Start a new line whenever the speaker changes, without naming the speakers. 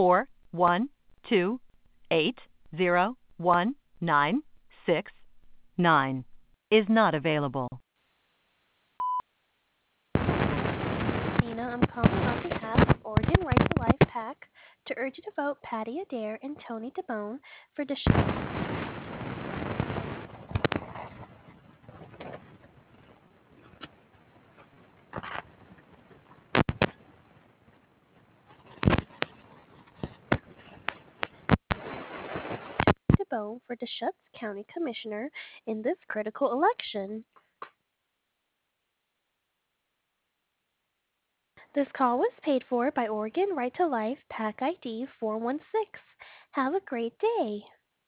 412-801-9699 is not available.
Nina, I'm calling on behalf of Oregon Right to Life PAC to urge you to vote Patty Adair and Tony DeBone for Deschutes County Commissioner in this critical election. This call was paid for by Oregon Right to Life PAC ID 416. Have a great day.